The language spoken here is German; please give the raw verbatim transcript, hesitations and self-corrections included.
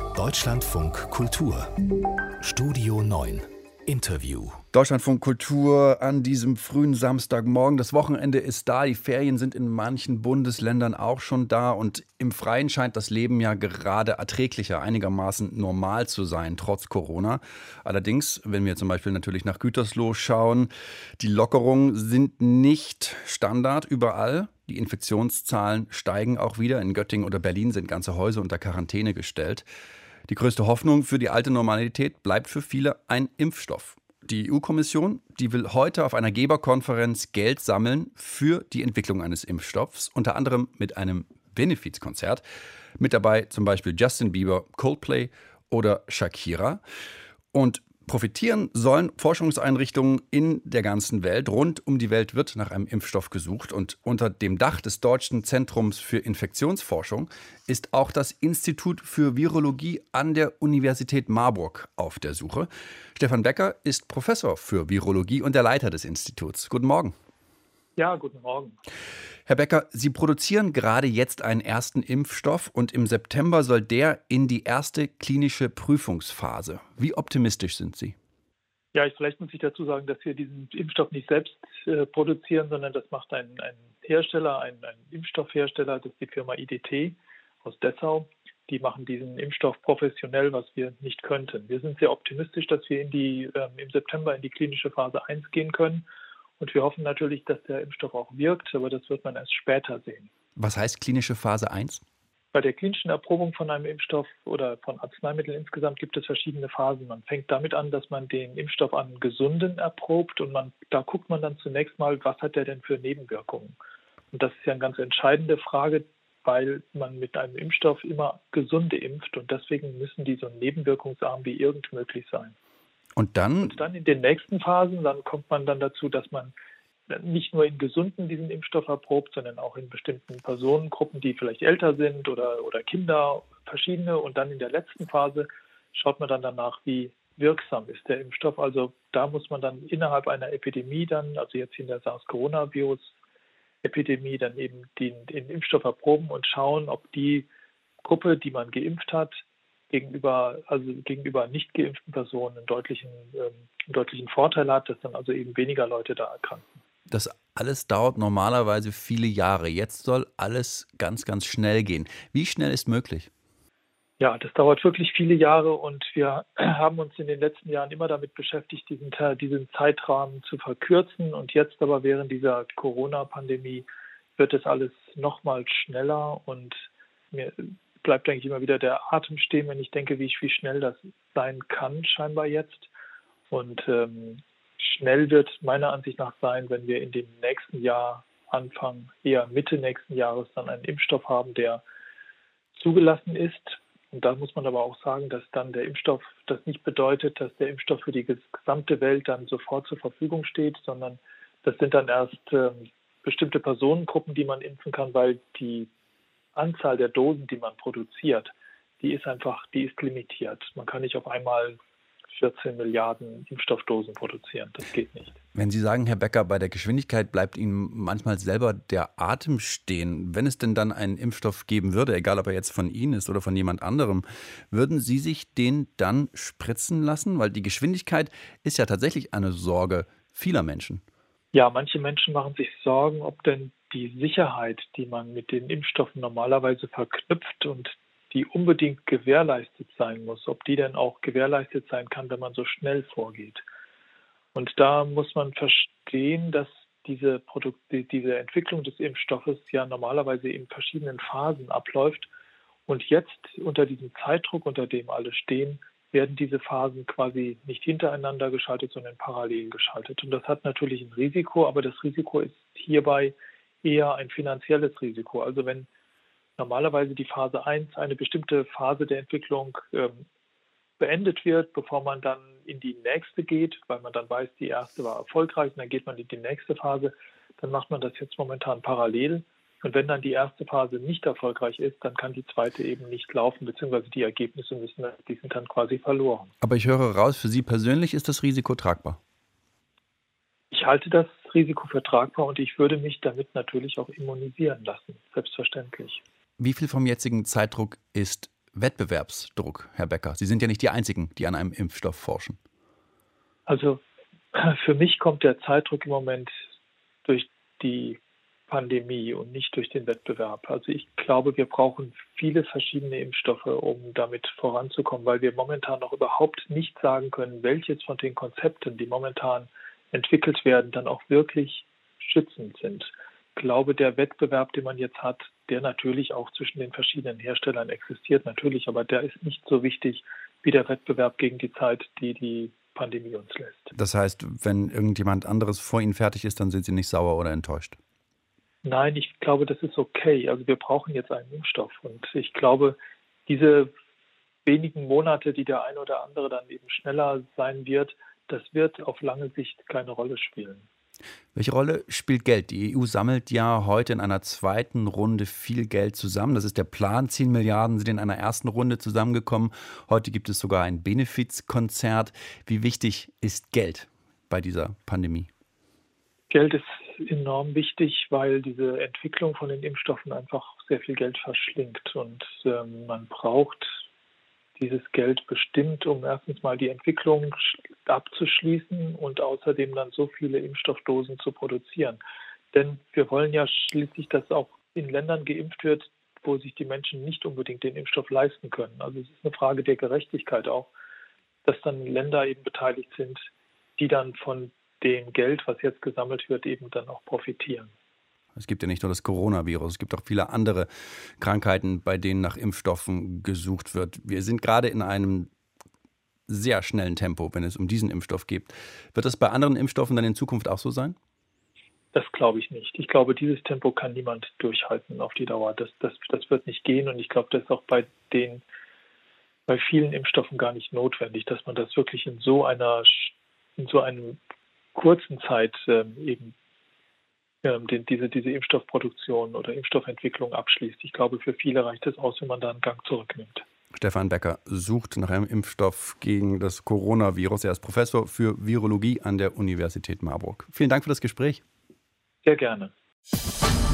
Deutschlandfunk Kultur Studio neun Interview. Deutschlandfunk Kultur an diesem frühen Samstagmorgen. Das Wochenende ist da, die Ferien sind in manchen Bundesländern auch schon da und im Freien scheint das Leben ja gerade erträglicher, einigermaßen normal zu sein, trotz Corona. Allerdings, wenn wir zum Beispiel natürlich nach Gütersloh schauen, die Lockerungen sind nicht Standard überall. Die Infektionszahlen steigen auch wieder. In Göttingen oder Berlin sind ganze Häuser unter Quarantäne gestellt. Die größte Hoffnung für die alte Normalität bleibt für viele ein Impfstoff. Die E U-Kommission, die will heute auf einer Geberkonferenz Geld sammeln für die Entwicklung eines Impfstoffs, unter anderem mit einem Benefizkonzert. Mit dabei zum Beispiel Justin Bieber, Coldplay oder Shakira. Und profitieren sollen Forschungseinrichtungen in der ganzen Welt. Rund um die Welt wird nach einem Impfstoff gesucht. Und unter dem Dach des Deutschen Zentrums für Infektionsforschung ist auch das Institut für Virologie an der Universität Marburg auf der Suche. Stefan Becker ist Professor für Virologie und der Leiter des Instituts. Guten Morgen. Ja, guten Morgen. Herr Becker, Sie produzieren gerade jetzt einen ersten Impfstoff und im September soll der in die erste klinische Prüfungsphase. Wie optimistisch sind Sie? Ja, ich, vielleicht muss ich dazu sagen, dass wir diesen Impfstoff nicht selbst äh, produzieren, sondern das macht ein, ein Hersteller, ein, ein Impfstoffhersteller, das ist die Firma I D T aus Dessau. Die machen diesen Impfstoff professionell, was wir nicht könnten. Wir sind sehr optimistisch, dass wir in die, äh, im September in die klinische Phase eins gehen können. Und wir hoffen natürlich, dass der Impfstoff auch wirkt, aber das wird man erst später sehen. Was heißt klinische Phase eins? Bei der klinischen Erprobung von einem Impfstoff oder von Arzneimitteln insgesamt gibt es verschiedene Phasen. Man fängt damit an, dass man den Impfstoff an Gesunden erprobt und man, da guckt man dann zunächst mal, was hat der denn für Nebenwirkungen? Und das ist ja eine ganz entscheidende Frage, weil man mit einem Impfstoff immer Gesunde impft und deswegen müssen die so nebenwirkungsarm wie irgend möglich sein. Und dann? Und dann in den nächsten Phasen, dann kommt man dann dazu, dass man nicht nur in Gesunden diesen Impfstoff erprobt, sondern auch in bestimmten Personengruppen, die vielleicht älter sind oder, oder Kinder, verschiedene. Und dann in der letzten Phase schaut man dann danach, wie wirksam ist der Impfstoff. Also da muss man dann innerhalb einer Epidemie dann, also jetzt in der SARS-Coronavirus-Epidemie, dann eben den, den Impfstoff erproben und schauen, ob die Gruppe, die man geimpft hat, gegenüber, also gegenüber nicht geimpften Personen einen deutlichen, ähm, einen deutlichen Vorteil hat, dass dann also eben weniger Leute da erkranken. Das alles dauert normalerweise viele Jahre. Jetzt soll alles ganz, ganz schnell gehen. Wie schnell ist möglich? Ja, das dauert wirklich viele Jahre und wir haben uns in den letzten Jahren immer damit beschäftigt, diesen, diesen Zeitrahmen zu verkürzen. Und jetzt aber während dieser Corona-Pandemie wird es alles noch mal schneller und mir bleibt eigentlich immer wieder der Atem stehen, wenn ich denke, wie, wie schnell das sein kann, scheinbar jetzt. Und ähm, schnell wird meiner Ansicht nach sein, wenn wir in dem nächsten Jahr, Anfang, eher Mitte nächsten Jahres, dann einen Impfstoff haben, der zugelassen ist. Und da muss man aber auch sagen, dass dann der Impfstoff, das nicht bedeutet, dass der Impfstoff für die gesamte Welt dann sofort zur Verfügung steht, sondern das sind dann erst ähm, bestimmte Personengruppen, die man impfen kann, weil die Anzahl der Dosen, die man produziert, die ist einfach, die ist limitiert. Man kann nicht auf einmal vierzehn Milliarden Impfstoffdosen produzieren. Das geht nicht. Wenn Sie sagen, Herr Becker, bei der Geschwindigkeit bleibt Ihnen manchmal selber der Atem stehen. Wenn es denn dann einen Impfstoff geben würde, egal ob er jetzt von Ihnen ist oder von jemand anderem, würden Sie sich den dann spritzen lassen? Weil die Geschwindigkeit ist ja tatsächlich eine Sorge vieler Menschen. Ja, manche Menschen machen sich Sorgen, ob denn die Sicherheit, die man mit den Impfstoffen normalerweise verknüpft und die unbedingt gewährleistet sein muss, ob die denn auch gewährleistet sein kann, wenn man so schnell vorgeht. Und da muss man verstehen, dass diese, Produkt, diese Entwicklung des Impfstoffes ja normalerweise in verschiedenen Phasen abläuft. Und jetzt unter diesem Zeitdruck, unter dem alle stehen, werden diese Phasen quasi nicht hintereinander geschaltet, sondern parallel geschaltet. Und das hat natürlich ein Risiko, aber das Risiko ist hierbei eher ein finanzielles Risiko. Also wenn normalerweise die Phase eins, eine bestimmte Phase der Entwicklung ähm, beendet wird, bevor man dann in die nächste geht, weil man dann weiß, die erste war erfolgreich und dann geht man in die nächste Phase, dann macht man das jetzt momentan parallel. Und wenn dann die erste Phase nicht erfolgreich ist, dann kann die zweite eben nicht laufen, beziehungsweise die Ergebnisse müssen, die sind dann quasi verloren. Aber ich höre raus, für Sie persönlich ist das Risiko tragbar? Ich halte das Risiko für tragbar und ich würde mich damit natürlich auch immunisieren lassen, selbstverständlich. Wie viel vom jetzigen Zeitdruck ist Wettbewerbsdruck, Herr Becker? Sie sind ja nicht die Einzigen, die an einem Impfstoff forschen. Also für mich kommt der Zeitdruck im Moment durch die Pandemie und nicht durch den Wettbewerb. Also ich glaube, wir brauchen viele verschiedene Impfstoffe, um damit voranzukommen, weil wir momentan noch überhaupt nicht sagen können, welches von den Konzepten, die momentan entwickelt werden, dann auch wirklich schützend sind. Ich glaube, der Wettbewerb, den man jetzt hat, der natürlich auch zwischen den verschiedenen Herstellern existiert, natürlich, aber der ist nicht so wichtig wie der Wettbewerb gegen die Zeit, die die Pandemie uns lässt. Das heißt, wenn irgendjemand anderes vor Ihnen fertig ist, dann sind Sie nicht sauer oder enttäuscht? Nein, ich glaube, das ist okay. Also wir brauchen jetzt einen Impfstoff. Und ich glaube, diese wenigen Monate, die der eine oder andere dann eben schneller sein wird, das wird auf lange Sicht keine Rolle spielen. Welche Rolle spielt Geld? Die E U sammelt ja heute in einer zweiten Runde viel Geld zusammen. Das ist der Plan. zehn Milliarden sind in einer ersten Runde zusammengekommen. Heute gibt es sogar ein Benefizkonzert. Wie wichtig ist Geld bei dieser Pandemie? Geld ist enorm wichtig, weil diese Entwicklung von den Impfstoffen einfach sehr viel Geld verschlingt. Und ähm, man braucht dieses Geld bestimmt, um erstens mal die Entwicklung abzuschließen und außerdem dann so viele Impfstoffdosen zu produzieren. Denn wir wollen ja schließlich, dass auch in Ländern geimpft wird, wo sich die Menschen nicht unbedingt den Impfstoff leisten können. Also es ist eine Frage der Gerechtigkeit auch, dass dann Länder eben beteiligt sind, die dann von dem Geld, was jetzt gesammelt wird, eben dann auch profitieren. Es gibt ja nicht nur das Coronavirus, es gibt auch viele andere Krankheiten, bei denen nach Impfstoffen gesucht wird. Wir sind gerade in einem sehr schnellen Tempo, wenn es um diesen Impfstoff geht. Wird das bei anderen Impfstoffen dann in Zukunft auch so sein? Das glaube ich nicht. Ich glaube, dieses Tempo kann niemand durchhalten auf die Dauer. Das, das, das wird nicht gehen und ich glaube, das ist auch bei den, bei vielen Impfstoffen gar nicht notwendig, dass man das wirklich in so einer, in so einem kurzen Zeit ähm, eben ähm, den, diese, diese Impfstoffproduktion oder Impfstoffentwicklung abschließt. Ich glaube, für viele reicht es aus, wenn man da einen Gang zurücknimmt. Stefan Becker sucht nach einem Impfstoff gegen das Coronavirus. Er ist Professor für Virologie an der Universität Marburg. Vielen Dank für das Gespräch. Sehr gerne.